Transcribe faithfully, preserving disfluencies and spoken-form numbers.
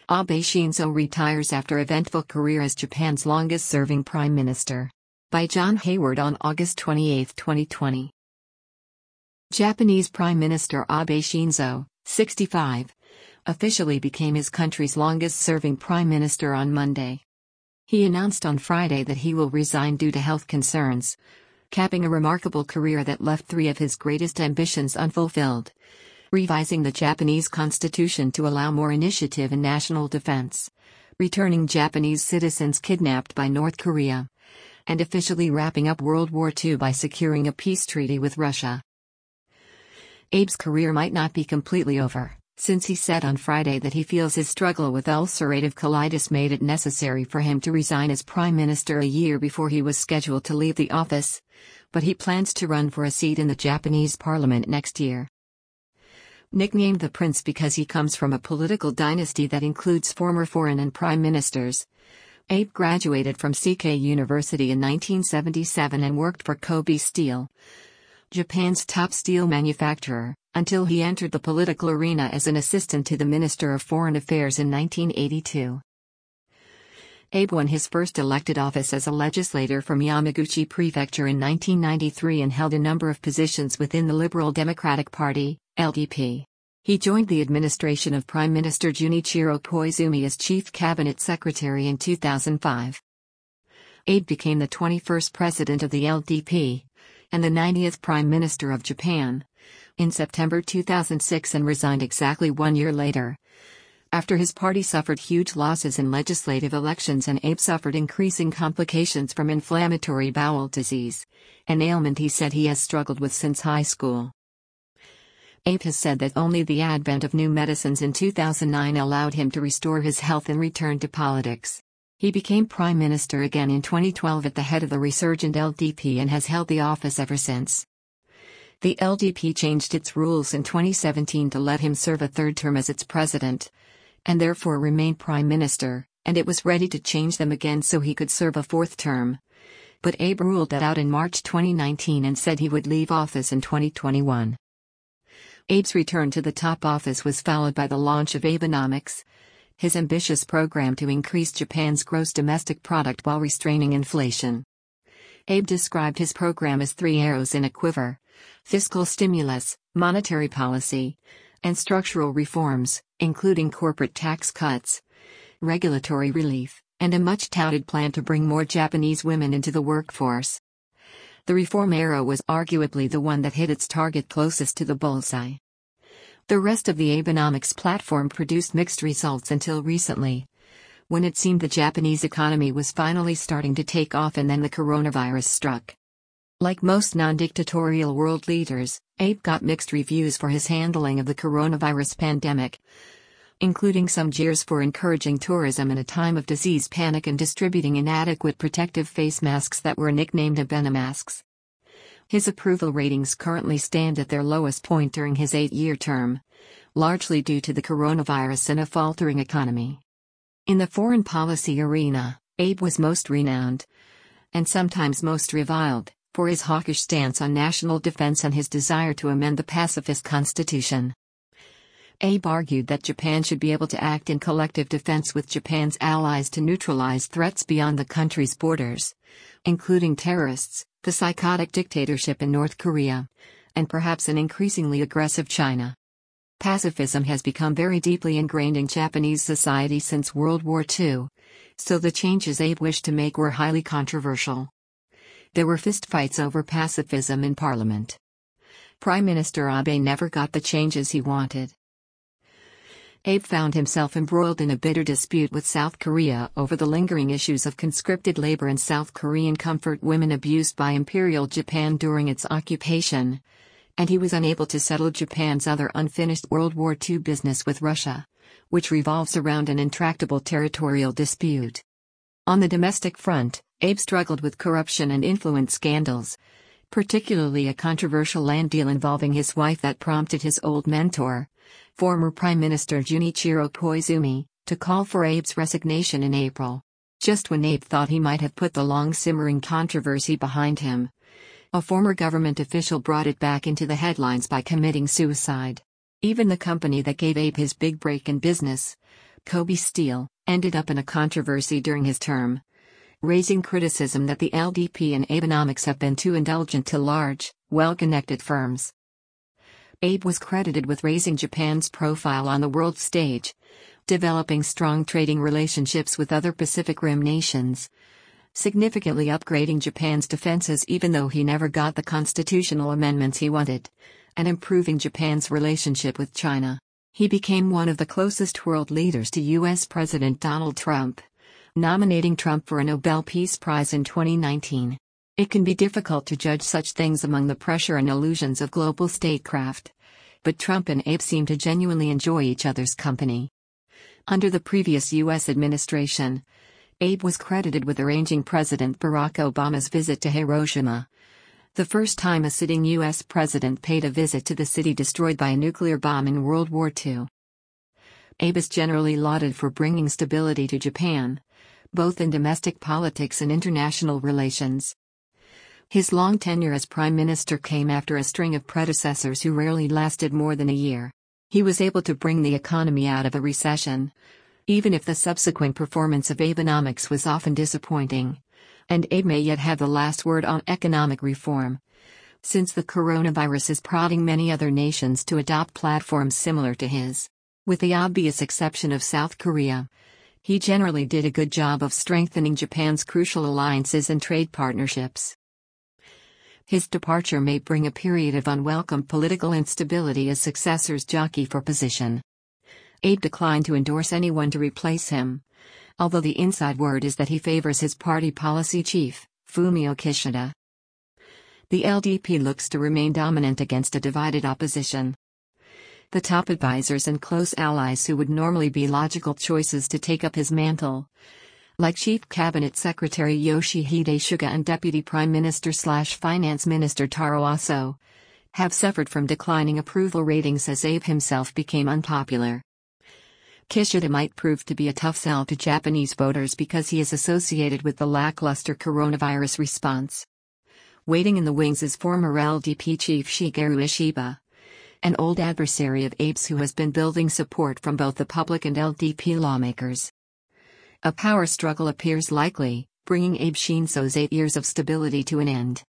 Abe Shinzo retires after eventful career as Japan's longest-serving prime minister. By John Hayward on August twenty-eighth, twenty twenty. Japanese Prime Minister Abe Shinzo, sixty-five, officially became his country's longest-serving prime minister on Monday. He announced on Friday that he will resign due to health concerns, capping a remarkable career that left three of his greatest ambitions unfulfilled: revising the Japanese constitution to allow more initiative in national defense, returning Japanese citizens kidnapped by North Korea, and officially wrapping up World War Two by securing a peace treaty with Russia. Abe's career might not be completely over, since he said on Friday that he feels his struggle with ulcerative colitis made it necessary for him to resign as prime minister a year before he was scheduled to leave the office, but he plans to run for a seat in the Japanese parliament next year. Nicknamed the Prince because he comes from a political dynasty that includes former foreign and prime ministers, Abe graduated from Seikei University in nineteen seventy-seven and worked for Kobe Steel, Japan's top steel manufacturer, until he entered the political arena as an assistant to the Minister of Foreign Affairs in nineteen eighty-two. Abe won his first elected office as a legislator from Yamaguchi Prefecture in nineteen ninety-three and held a number of positions within the Liberal Democratic Party, L D P. He joined the administration of Prime Minister Junichiro Koizumi as Chief Cabinet Secretary in two thousand five. Abe became the twenty-first president of the L D P, and the ninetieth Prime Minister of Japan, in September two thousand six and resigned exactly one year later, after his party suffered huge losses in legislative elections and Abe suffered increasing complications from inflammatory bowel disease, an ailment he said he has struggled with since high school. Abe has said that only the advent of new medicines in two thousand nine allowed him to restore his health and return to politics. He became prime minister again in twenty twelve at the head of the resurgent L D P and has held the office ever since. The L D P changed its rules in twenty seventeen to let him serve a third term as its president, and therefore remain prime minister, and it was ready to change them again so he could serve a fourth term. But Abe ruled that out in March twenty nineteen and said he would leave office in twenty twenty-one. Abe's return to the top office was followed by the launch of Abenomics, his ambitious program to increase Japan's gross domestic product while restraining inflation. Abe described his program as three arrows in a quiver: fiscal stimulus, monetary policy, and structural reforms, including corporate tax cuts, regulatory relief, and a much-touted plan to bring more Japanese women into the workforce. The reform arrow was arguably the one that hit its target closest to the bullseye. The rest of the Abenomics platform produced mixed results until recently, when it seemed the Japanese economy was finally starting to take off, and then the coronavirus struck. Like most non-dictatorial world leaders, Abe got mixed reviews for his handling of the coronavirus pandemic, including some jeers for encouraging tourism in a time of disease panic and distributing inadequate protective face masks that were nicknamed Abenomics. His approval ratings currently stand at their lowest point during his eight-year term, largely due to the coronavirus and a faltering economy. In the foreign policy arena, Abe was most renowned, and sometimes most reviled, for his hawkish stance on national defense and his desire to amend the pacifist constitution. Abe argued that Japan should be able to act in collective defense with Japan's allies to neutralize threats beyond the country's borders, including terrorists, the psychotic dictatorship in North Korea, and perhaps an increasingly aggressive China. Pacifism has become very deeply ingrained in Japanese society since World War Two, so the changes Abe wished to make were highly controversial. There were fistfights over pacifism in Parliament. Prime Minister Abe never got the changes he wanted. Abe found himself embroiled in a bitter dispute with South Korea over the lingering issues of conscripted labor and South Korean comfort women abused by Imperial Japan during its occupation, and he was unable to settle Japan's other unfinished World War Two business with Russia, which revolves around an intractable territorial dispute. On the domestic front, Abe struggled with corruption and influence scandals, particularly a controversial land deal involving his wife that prompted his old mentor, former Prime Minister Junichiro Koizumi, to call for Abe's resignation in April. Just when Abe thought he might have put the long-simmering controversy behind him, a former government official brought it back into the headlines by committing suicide. Even the company that gave Abe his big break in business, Kobe Steel, ended up in a controversy during his term, raising criticism that the L D P and Abenomics have been too indulgent to large, well-connected firms. Abe was credited with raising Japan's profile on the world stage, developing strong trading relationships with other Pacific Rim nations, significantly upgrading Japan's defenses even though he never got the constitutional amendments he wanted, and improving Japan's relationship with China. He became one of the closest world leaders to U S President Donald Trump, nominating Trump for a Nobel Peace Prize in twenty nineteen. It can be difficult to judge such things among the pressure and illusions of global statecraft, but Trump and Abe seem to genuinely enjoy each other's company. Under the previous U S administration, Abe was credited with arranging President Barack Obama's visit to Hiroshima, the first time a sitting U S president paid a visit to the city destroyed by a nuclear bomb in World War Two. Abe is generally lauded for bringing stability to Japan, both in domestic politics and international relations. His long tenure as prime minister came after a string of predecessors who rarely lasted more than a year. He was able to bring the economy out of a recession, even if the subsequent performance of Abenomics was often disappointing, and Abe may yet have the last word on economic reform, since the coronavirus is prodding many other nations to adopt platforms similar to his. With the obvious exception of South Korea, he generally did a good job of strengthening Japan's crucial alliances and trade partnerships. His departure may bring a period of unwelcome political instability as successors jockey for position. Abe declined to endorse anyone to replace him, although the inside word is that he favors his party policy chief, Fumio Kishida. The L D P looks to remain dominant against a divided opposition. The top advisors and close allies who would normally be logical choices to take up his mantle, like Chief Cabinet Secretary Yoshihide Suga and Deputy Prime Minister/Finance Minister Taro Aso, have suffered from declining approval ratings as Abe himself became unpopular. Kishida might prove to be a tough sell to Japanese voters because he is associated with the lackluster coronavirus response. Waiting in the wings is former L D P chief Shigeru Ishiba, an old adversary of Abe's who has been building support from both the public and L D P lawmakers. A power struggle appears likely, bringing Abe Shinzo's eight years of stability to an end.